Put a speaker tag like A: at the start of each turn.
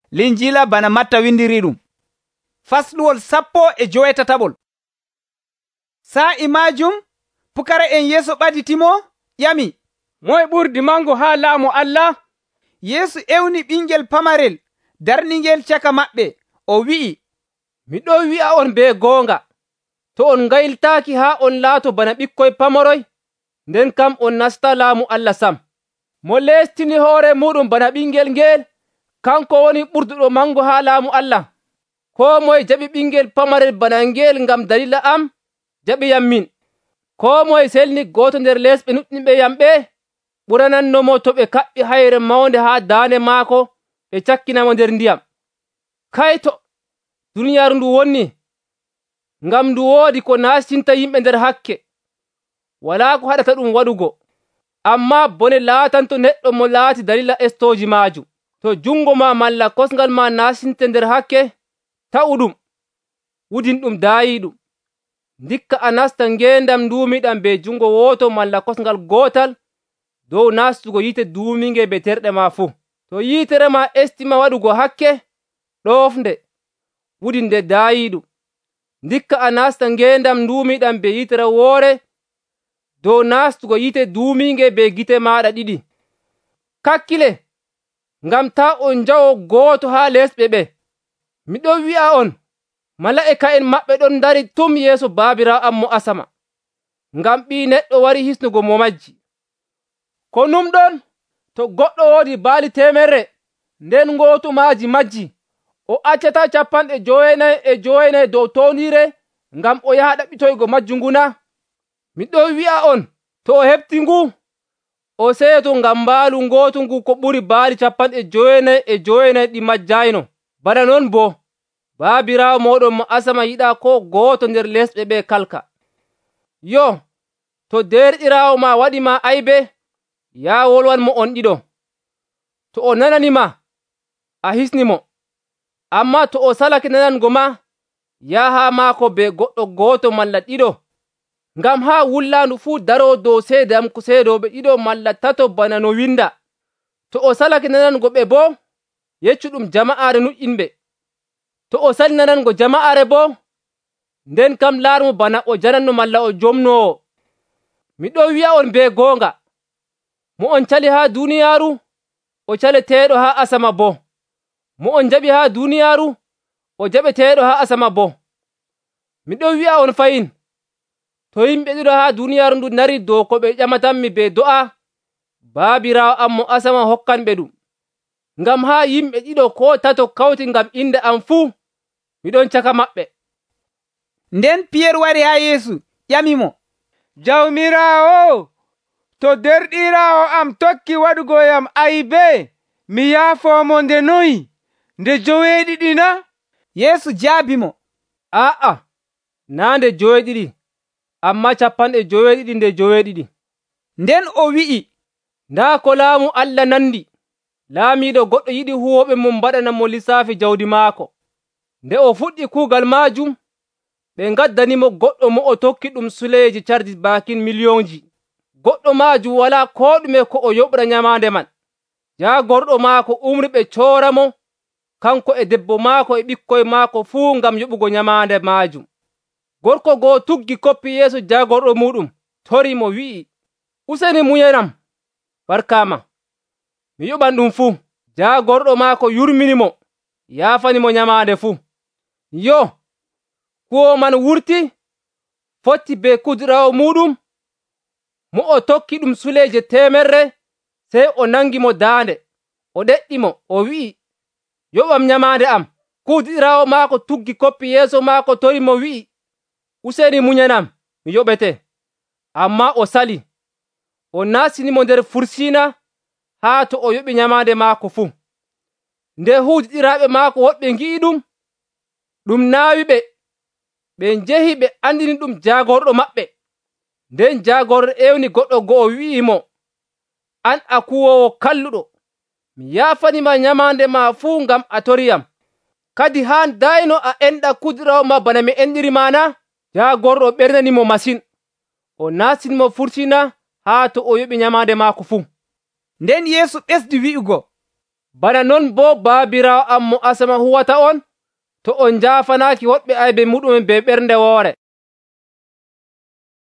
A: Linjila bana Matta windiri ɗum. Fasluwol 17. Sa'i majum pukara en Yeesu ɓaditimo ƴami,
B: moye ɓurdi mango ha laamu Allah?
A: Yeesu ewni ɓingel pamarel darningel caka maɓɓe, o wi'i,
B: miɗo wi'a on be goonga, to on gayltaaki ha on laato bana ɓikkoy pamaroy, nden kam on nasta laamu Allah sam. Mo lestini hoore muɗum bana ɓingel ngel, kanko woni ɓurduɗo mango ha laamu Allah. Ko moye jaɓi ɓingel pamarel bana ngel ngam dalila am, jaɓiyam min. Ko moye selni goto nder lesɓe nuɗɗinɓe yam ɓe, ɓuranannomo to ɓe kaɓɓi hayre mawnde ha daande maako ɓe cakkinamo nder ndiyam. Kayto duniyaaru ndu wonni, ngam ndu woodi ko nastinta yimɓe nder hakke, walaa ko haɗata ɗum waɗugo. Amma bone laatanto neɗɗo mo laati dalila estoji maajum. To jungo ma malla kosngal ma nastinte nder hakke, ta'u ɗum, wudin ɗum daayiɗum. Ndikka a nasta ngendam nduumiɗam be jungo woto malla kosngal gotal dow nastugo yite duuminge be terɗe ma fuu. To yitere ma estima waɗugo hakke, ɗofnde, wudinde daayiɗum. Ndikka a nasta ngendam nduumiɗam be yitere woore dow nastugo yite duuminge be gite maɗa ɗiɗi. Kakkile, ngam ta on jawo gooto ha lesɓe ɓe. Miɗo wi'a on, mala'ika'en maɓɓe ɗon dari tum yeeso Baabirawo am mo asama, ngam Ɓii Neɗɗo wari hisnugo mo majji. Ko numɗon, to goɗɗo woodi baali 100, nden gootu maaji majji, o accata 99 dow toonire ngam o yaha ɗaɓɓitoygo majju nguna? Miɗo wi'a on, to o heɓti ngu, o seeto ngam mbaalu ngootu ngu ko ɓuri baali 99 ɗi majjayno. Bana non bo, Baabiraawo moɗon mo asama yiɗa ko gooto nder lesɓe ɓe kalka. Yo, to derɗiraawo ma waɗi ma aybe, ya wolwan mo on ɗiɗo. To o nananima, a hisnimo. Amma to o salake nanango ma, yaha maako be goɗɗo gooto malla ɗiɗo. Ngam ha wullandu fuu daro dow seede am ko seedoɓe ɗiɗo malla tato bana no winda. To o salake nanango ɓe bo, yeccu ɗum jama'are nuɗɗinɓe. To o sali nanango jama'are bo, nden kam laarmo bana o jananno malla o jomnowo. Miɗo wi'a on be goonga, mo on cali ha duniyaaru, o caleteeɗo ha asama bo. Mo on jaɓi ha duniyaaru, o jaɓeteeɗo ha asama bo. Miɗo wi'a on fayin, to yimɓe ɗiɗo ha duniyaaru ndu nari dow ko ɓe ƴamatanmi be do'a, Baabiraawo am mo asama hokkanɓe ɗum. Ngam ha yimɓe ɗiɗo ko tato kawti ngam inde am fuu, miɗon caka maɓɓe.
A: Nden Piyer wari ha Yeesu ƴamimo,
C: Jawmirawo, to derɗiraawo am tokki waɗugo yam aybe, mi yaafomo nde noyi? Nde 7 na?
A: Yeesu jaabimo,
B: Aa, na nde 7, amma 90 nde 7.
A: Nden o wi'i,
B: nda ko laamu Allah nandi. Laamiiɗo goɗɗo yiɗi huwoɓe mum mbaɗana mo lissafi jawdi maako. Nde o fuɗɗi kuugal maajum, ɓe ngaddanimo goɗɗo mo o tokki ɗum suleeji cardi bakin miliyonji. Goɗɗo maajum wala ko ɗume ko o yoɓra nyamande man. Jaagorɗo maako umri ɓe cooramo, kanko e debbo maako e ɓikkoy maako fuu ngam yoɓugo nyamande maajum. Gorko goo tuggi koppi yeeso jaagorɗo muɗum, tori mo wi'i, useni muñanam, barkama, mi yoɓan ɗum fuu. Jaagorɗo maako yurminimo, yaafanimo nyamande fuu. Yo, kuwo man wurti, fotti be kudiraawo muɗum, mo o tokki ɗum suleje 100, sey o nangi mo daande, o ɗeɗɗimo, o wi'i, yoɓam nyamande am. Kudiraawo maako tuggi koppi yeeso maako tori mo wi'i, useni muñanam, mi yoɓete. Amma o sali, o nastinimo nder fursina haa to o yoɓi nyamande maako fuu. Nde huudiɗiraaɓe maako woɗɓe ngi'i ɗum naawi ɓe. Ɓe njehi ɓe andini ɗum jaagorɗo maɓɓe. Nden jaagorɗo ewni goɗɗo go'o wi'imo, an a kuwowo kalluɗo, mi yaafanima nyamande ma fuu ngam a toriyam. Kadi haan dayno a enɗa kudiraawo ma bana mi enɗirima na? Jaagorɗo ɓernanimo masin. O nastinimo fursina haa to o yoɓi nyamande maako fuu.
A: Nden Yeesu ɓesdi wi'ugo,
B: Bana non bo baabirawo am mo asama huwata on to on jaafanaaki woɓɓe aybe muɗumen be ɓernde woore.